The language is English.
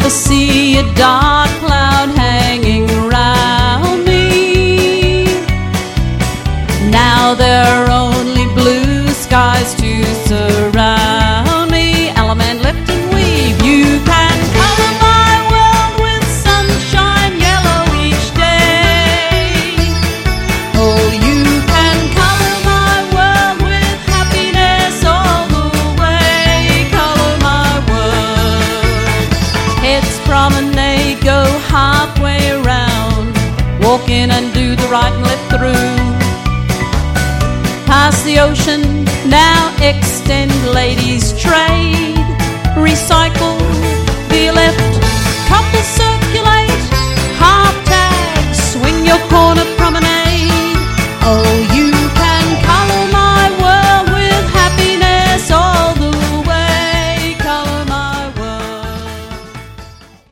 never see a dark cloud hanging round me. Now there are only blue skies to surround me. Element, lift and weave. You can color my world with sunshine yellow each day. Oh, you can color my world with happiness all the way. Color my world. Heads promenade, go halfway around. Walk in and do the right and lift through. Past the ocean, now extend ladies' trade. Recycle, be left